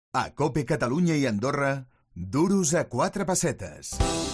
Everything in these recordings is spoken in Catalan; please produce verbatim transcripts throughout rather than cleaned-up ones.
A COPE Catalunya i Andorra, duros a quatre pessetes.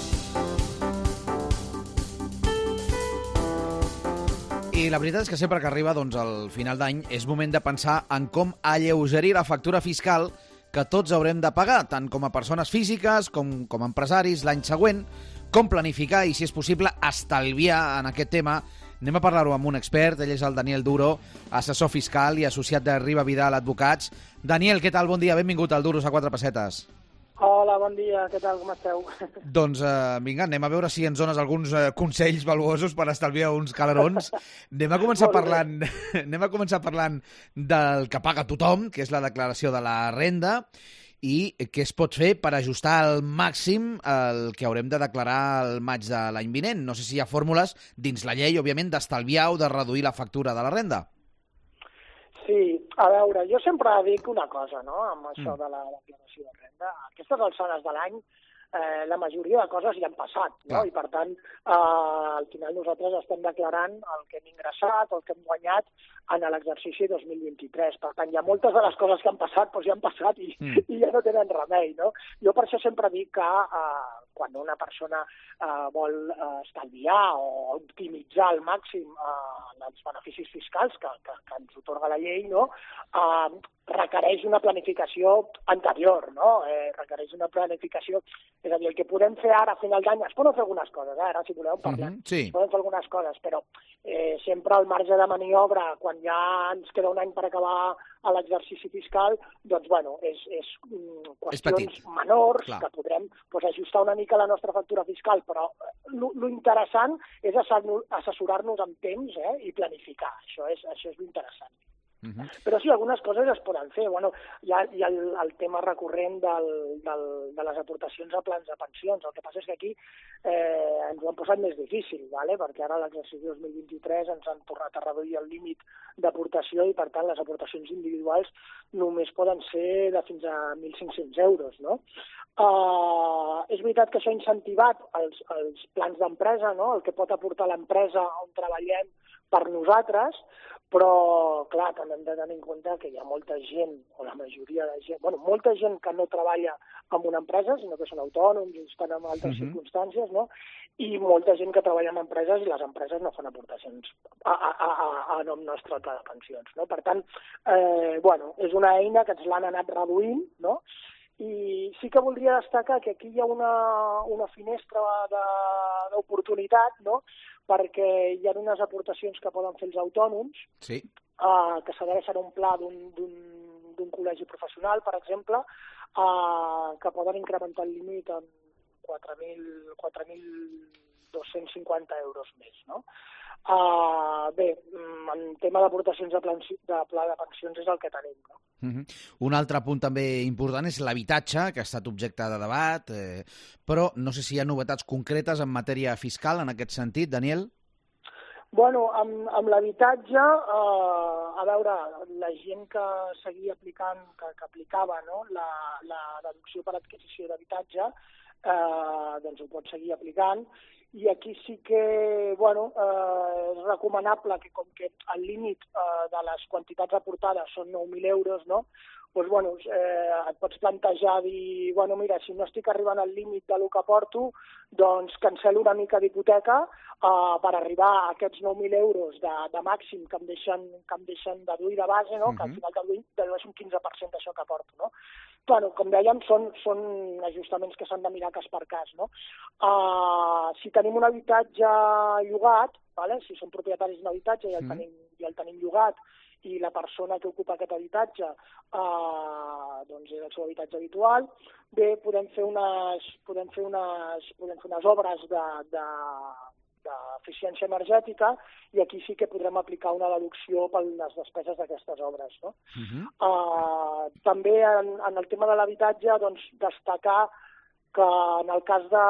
I la veritat és que sempre que arriba doncs, al final d'any és moment de pensar en com alleugerir la factura fiscal que tots haurem de pagar, tant com a persones físiques com com a empresaris l'any següent, com planificar i, si és possible, estalviar en aquest tema. Anem a parlar-ho amb un expert, ell és el Daniel Duro, assessor fiscal i associat de Riba Vidal Advocats. Daniel, què tal? Bon dia, benvingut al Duros a quatre pessetes. Hola, bon dia, què tal, com esteu? Doncs eh, vinga, anem a veure si ens dones alguns eh, consells valuosos per estalviar uns calarons. Anem a començar parlant, anem a començar parlant del que paga tothom, que és la declaració de la renda, i què es pot fer per ajustar al màxim el que haurem de declarar al maig de l'any vinent. No sé si hi ha fórmules dins la llei, òbviament, d'estalviar o de reduir la factura de la renda. Sí, a veure, jo sempre dic una cosa, no?, amb això Mm. de la declaració de renda. A aquestes alçades de l'any, eh, la majoria de coses ja han passat, no? Clar. I, per tant, eh, al final nosaltres estem declarant el que hem ingressat, el que hem guanyat en l'exercici dos mil vint-i-tres. Per tant, hi ha moltes de les coses que han passat, doncs ja han passat i, Mm. i ja no tenen remei, no? Jo per això sempre dic que eh, quan una persona eh, vol eh, estalviar o optimitzar al màxim eh, els beneficis fiscals que, que, que ens otorga la llei, no?, eh, requereix una planificació anterior, no? Eh, requereix una planificació... És a dir, el que podem fer ara a final d'any... Es poden fer algunes coses, eh? Ara, si voleu, parlem. Mhm, sí. Es poden fer algunes coses, però eh, sempre el marge de maniobra, quan ja ens queda un any per acabar l'exercici fiscal, doncs, bueno, és, és mm, qüestions petit. menors, Clar. que podrem pues, ajustar una mica la nostra factura fiscal, però lo, lo interessant és assessorar-nos amb temps eh, i planificar. Això és, això és lo interessant. Mhm. Però sí, algunes coses es poden fer. Bueno, hi ha, hi ha el, el tema recurrent del, del, de les aportacions a plans de pensions. El que passa és que aquí eh, ens ho han posat més difícil, ¿vale? Perquè ara a l'exercici dos mil vint-i-tres ens han tornat a reduir el límit d'aportació i, per tant, les aportacions individuals només poden ser de fins a mil cinc-cents euros, no? Uh, és veritat que això ha incentivat els, els plans d'empresa, no?, el que pot aportar l'empresa on treballem per nosaltres, però, clar, també hem de tenir en compte que hi ha molta gent, o la majoria de gent, bueno, molta gent que no treballa en una empresa, sinó que són autònoms i estan en altres Mhm. circumstàncies, no?, i molta gent que treballa en empreses i les empreses no fan aportacions a, a, a, a nom nostre al pla de pensions, no? Per tant, eh, bueno, és una eina que ens l'han anat reduint, no?, i sí que voldria destacar que aquí hi ha una, una finestra d'oportunitat, no?, perquè hi ha unes aportacions que poden fer els autònoms, Sí. eh, que s'adrecen a un pla d'un col·legi professional, per exemple, eh, que poden incrementar el límit en quatre mil dos-cents cinquanta euros més, no? Uh, bé, en tema d'aportacions de, de pla de pensions és el que tenim, no? Uh-huh. Un altre punt també important és l'habitatge, que ha estat objecte de debat, eh, però no sé si hi ha novetats concretes en matèria fiscal en aquest sentit, Daniel? Bueno, amb, amb l'habitatge, eh, a veure, la gent que seguia aplicant, que, que aplicava no? la, la deducció per adquisició d'habitatge, eh, doncs ho pot seguir aplicant. I aquí sí que, bueno, eh, és recomanable que, com que el límit eh, de les quantitats aportades són nou mil euros, no?, doncs, bueno, eh, et pots plantejar dir, bueno, mira, si no estic arribant al límit del que porto, doncs cancel·lo una mica d'hipoteca eh, per arribar a aquests nou mil euros de, de màxim que em deixen, que em deixen deduir de base, no?, uh-huh. que al final deduir, dedueix un quinze per cent d'això que porto, no? Bueno, com dèiem, són, són ajustaments que s'han de mirar cas per cas, no? Uh, si tenim un habitatge llogat, vale? Si som propietaris d'un habitatge i el, mm. tenim, i el tenim llogat, i la persona que ocupa aquest habitatge eh, doncs és el seu habitatge habitual, bé, podem fer unes, podem fer unes, podem fer unes obres de, de, d'eficiència energètica i aquí sí que podrem aplicar una deducció per les despeses d'aquestes obres, no? Uh-huh. uh, també en, en el tema de l'habitatge, doncs, destacar que en el cas de,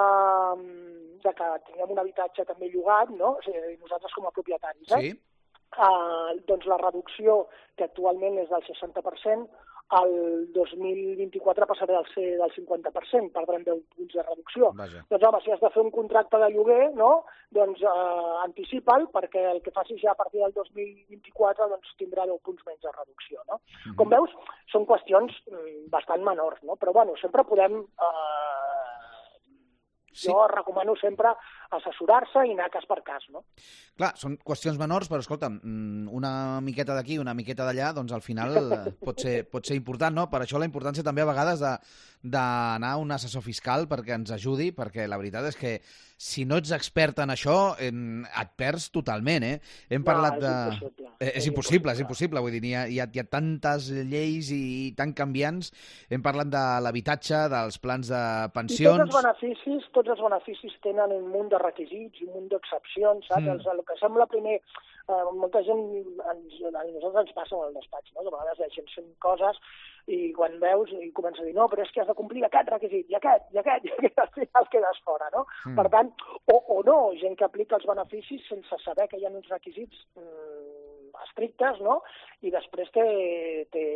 de que tinguem un habitatge també llogat, no? O sigui, nosaltres com a propietaris, eh? Sí. Uh, doncs la reducció, que actualment és del seixanta per cent, el dos mil vint-i-quatre passarà a ser del cinquanta per cent, perdrem deu punts de reducció. Vaja. Doncs home, si has de fer un contracte de lloguer, no? Doncs eh, anticipa'l, perquè el que facis ja a partir del dos mil vint-i-quatre doncs, tindrà deu punts menys de reducció. No? Mm-hmm. Com veus, són qüestions mm, bastant menors, no? Però bueno, sempre podem... Eh, Sí. Jo recomano sempre assessorar-se i anar cas per cas, no? Clar, són qüestions menors, però escolta'm, una miqueta d'aquí, una miqueta d'allà, doncs al final pot ser, pot ser important, no? Per això la importància també a vegades de d'anar a un assessor fiscal perquè ens ajudi, perquè la veritat és que si no ets expert en això, en, et perds totalment, eh? Hem no, parlat és de... Impossible. Eh, és, és impossible, és impossible, vull dir, hi ha, hi ha, hi ha tantes lleis i, i tan canviants. Hem parlat de l'habitatge, dels plans de pensions... I tots els beneficis, tots els beneficis tenen un munt de requisits, un munt d'excepcions, saps? Mm. Els, el que sembla primer... Eh, molta gent, ens, a nosaltres ens passa al despatx, no? Que a vegades la gent sent coses i quan veus i comença a dir no, però és que has de complir aquest requisit, i aquest, i aquest, i aquest, al final quedes fora, no? Mm. Per tant, o, o no, gent que aplica els beneficis sense saber que hi ha uns requisits mm, estrictes, no? I després té, té,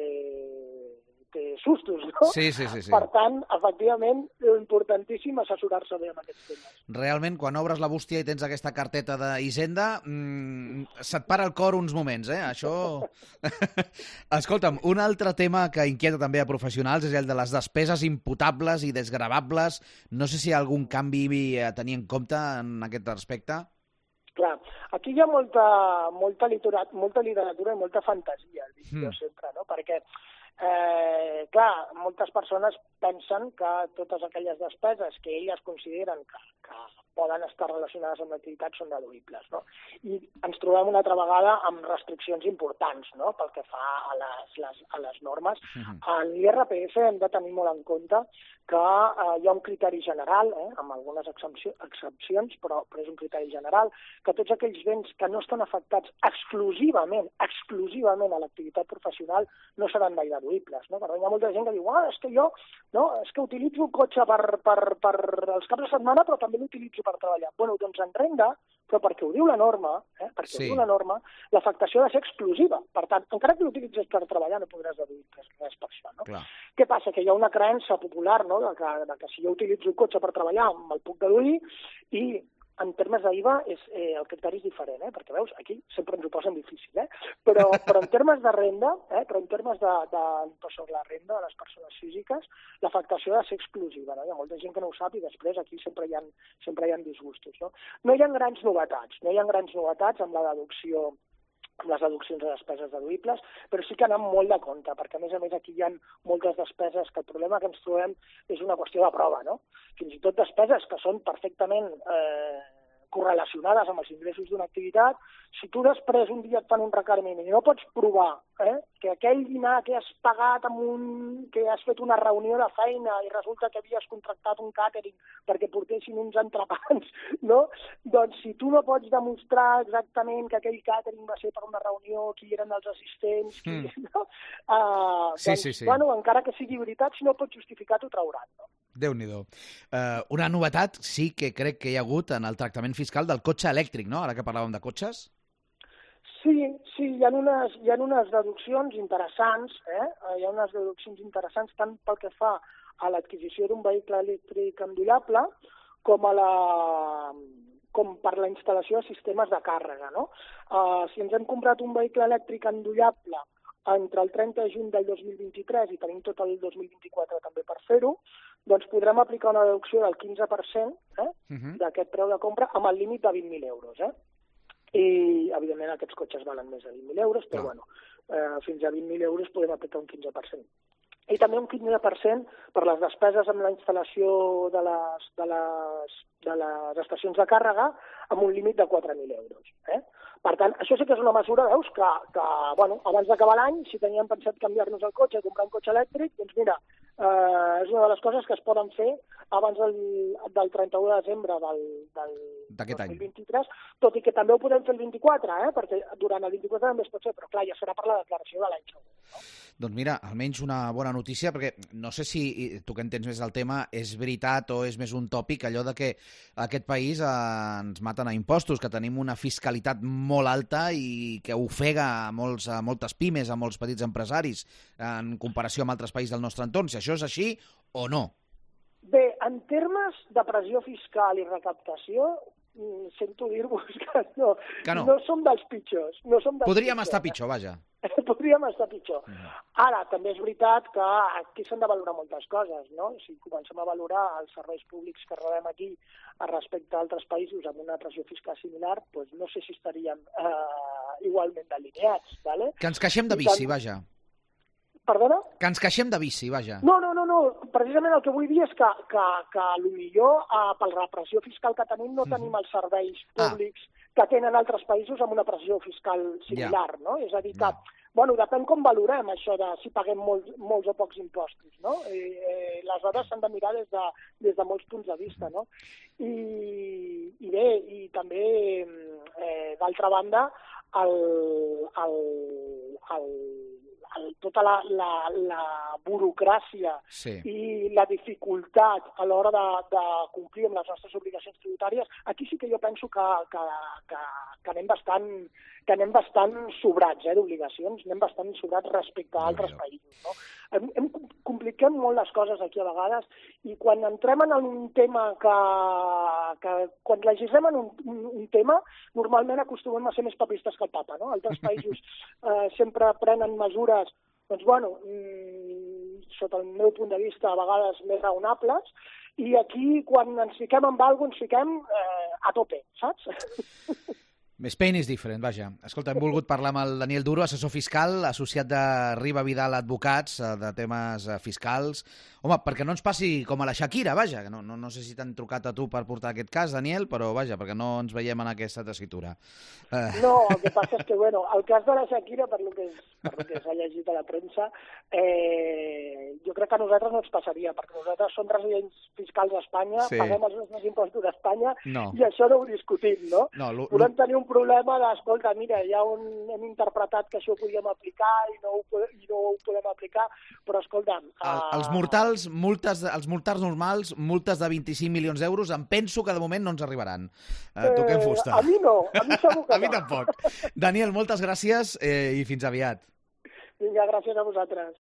té sustos, no? Sí, sí, sí, sí. Per tant, efectivament, és importantíssim assessorar-se bé amb aquests temes. Realment, quan obres la bústia i tens aquesta carteta d'Hisenda, mmm, se't para el cor uns moments, eh? Això... Escolta'm, un altre tema que inquieta també a professionals és el de les despeses imputables i desgravables. No sé si hi ha algun canvi a tenir en compte en aquest aspecte. Clar, aquí hi ha molta, molta, literatura, molta literatura i molta fantasia, dic mm. jo sempre, no? Perquè Eh, clar, moltes persones pensen que totes aquelles despeses que elles consideren que, que poden estar relacionades amb l'activitat són deduïbles, no? I ens trobem una altra vegada amb restriccions importants, no?, pel que fa a les, les, a les normes. Uh-huh. En l'I R P F hem de tenir molt en compte que eh, hi ha un criteri general, eh, amb algunes excepcions, però, però és un criteri general, que tots aquells béns que no estan afectats exclusivament, exclusivament a l'activitat professional no seran mai deduïbles, no? Perquè hi ha molta gent que diu, ah, és que jo, no, és que utilitzo el cotxe per, per, per els caps de setmana, però també l'utilitzo per treballar. Bueno, doncs en renda, però perquè ho diu la norma, eh, perquè sí. ho diu la norma, l'afectació ha de ser exclusiva. Per tant, encara que l'utilitzes per treballar, no podràs deduir res, res per això, no? Clar. Què passa? Que hi ha una creença popular, no?, de que, de que si jo utilitzo el cotxe per treballar me'l puc deduir, i en termes d'I V A és, eh, el criteri és diferent, eh? Perquè veus, aquí sempre ens ho posen difícil, eh? Però, però en termes de renda, eh? però en termes de, de l'impost sobre la renda de les persones físiques, l'afectació ha de ser exclusiva, no? Hi ha molta gent que no ho sap i després aquí sempre hi ha, sempre hi ha disgustos, no? No hi ha grans novetats, no hi ha grans novetats amb la deducció amb les deduccions de despeses deduïbles, però sí que anem molt de compte, perquè a més a més aquí hi ha moltes despeses que el problema que ens trobem és una qüestió de prova, no? Fins i tot despeses que són perfectament eh, correlacionades amb els ingressos d'una activitat, si tu després un dia et fan un requeriment i no pots provar eh, que aquell dinar que has pagat amb un... que has fet una reunió de feina i resulta que havies contractat un càtering perquè portessin uns entrepans, no? Doncs si tu no pots demostrar exactament que aquell càtering va ser per una reunió, qui eren els assistents, qui... Mm. no? Uh, sí, doncs, sí, sí. Bueno, encara que sigui veritat, si no pots justificar, t'ho trauran, no? Déu-n'hi-do. Uh, una novetat sí que crec que hi ha hagut en el tractament fiscal del cotxe elèctric, no? Ara que parlàvem de cotxes. Sí, sí, hi ha unes, hi ha unes deduccions interessants, eh? Hi ha unes deduccions interessants tant pel que fa a l'adquisició d'un vehicle elèctric endollable com a la... com per la instal·lació de sistemes de càrrega, no? Uh, si ens hem comprat un vehicle elèctric endollable entre el trenta de juny del dos mil vint-i-tres i tenim tot el dos mil vint-i-quatre també per fer-ho, doncs podrem aplicar una deducció del quinze per cent eh, uh-huh. d'aquest preu de compra amb el límit de vint mil euros. Eh? I, evidentment, aquests cotxes valen més de vint mil euros, però, bueno, eh, fins a vint mil euros podem aplicar un quinze per cent. I també un quinze per cent per les despeses amb la instal·lació de les, de les, de les estacions de càrrega amb un límit de quatre mil euros. Eh? Per tant, això sí que és una mesura, veus, que, que bueno, abans d'acabar l'any, si teníem pensat canviar-nos el cotxe, comprar un cotxe elèctric, doncs mira, eh, és una de les coses que es poden fer abans del, del trenta-u de desembre del, del d'aquest any. dos mil vint-i-tres, tot i que també ho podem fer el vint-i-quatre, eh? Perquè durant el vint-i-quatre també es pot fer, però clar, ja serà per la declaració de l'any següent. No? Doncs mira, almenys una bona notícia, perquè no sé si tu que entens més del tema és veritat o és més un tòpic allò de que aquest país eh, ens maten a impostos, que tenim una fiscalitat molt alta i que ofega a, molts, a moltes pimes, a molts petits empresaris, en comparació amb altres països del nostre entorn. Si això és així o no? Bé, en termes de pressió fiscal i recaptació, sento dir-vos que no, que no. no som dels pitjors. No som dels Podríem pitjors. estar pitjor, vaja. Podríem estar pitjor. Mm. Ara, també és veritat que aquí s'han de valorar moltes coses, no? Si comencem a valorar els serveis públics que rebem aquí respecte a altres països amb una pressió fiscal similar, doncs no sé si estaríem eh, igualment delineats, ¿vale? Que ens queixem de bici, vaja. Perdona? Que ens queixem de bici, vaja. No, no, no, no. Precisament el que vull dir és que, que, que potser eh, per la pressió fiscal que tenim no tenim els serveis públics ah. que tenen altres països amb una pressió fiscal similar, yeah. no? És a dir, que, yeah. bueno, depèn com valorem això de si paguem molts, molts o pocs impostos, no? Eh, eh, les dades s'han de mirar des de, des de molts punts de vista, no? I, i bé, i també, eh, d'altra banda, el, el, el El, tota la, la, la burocràcia sí. i la dificultat a l'hora de, de complir amb les nostres obligacions tributàries, aquí sí que jo penso que, que, que, que anem bastant que anem bastant sobrats eh, d'obligacions, anem bastant sobrats respecte a altres no, països. No? Hem, hem, compliquem molt les coses aquí a vegades i quan entrem en un tema que, que quan legislem en un, un, un tema, normalment acostumem a ser més papistes que el papa, no? Altres països eh, sempre prenen mesures, doncs bueno, mmm, sota el meu punt de vista, a vegades més raonables, i aquí, quan ens fiquem amb alguna cosa, ens fiquem eh, a tope, saps? Més pain is different, vaja. Escolta, hem volgut parlar amb el Daniel Duro, assessor fiscal, associat de Riba Vidal Advocats, de temes fiscals. Home, perquè no ens passi com a la Shakira, vaja, que no, no, no sé si t'han trucat a tu per portar aquest cas, Daniel, però vaja, perquè no ens veiem en aquesta tessitura. Uh... No, el que passa és que, bueno, el cas de la Shakira, per lo que, és, per lo que s'ha llegit a la premsa, eh, jo crec que a nosaltres no ens passaria, perquè nosaltres som residents fiscals a Espanya, sí. paguem els nostres impostos a Espanya, no. i això no ho discutim, no? no lo, Podem tenir un problema d'escolta, mira, ja on hem interpretat que això ho podíem aplicar i no ho, i no ho podem aplicar, però escolta'm... El, uh... Els mortals, multes, els mortals normals, multes de vint-i-cinc milions d'euros, em penso que de moment no ens arribaran. Uh, toquem fusta. A mi no, a mi segur que a mi tampoc. Daniel, moltes gràcies eh, i fins aviat. Vinga, gràcies a vosaltres.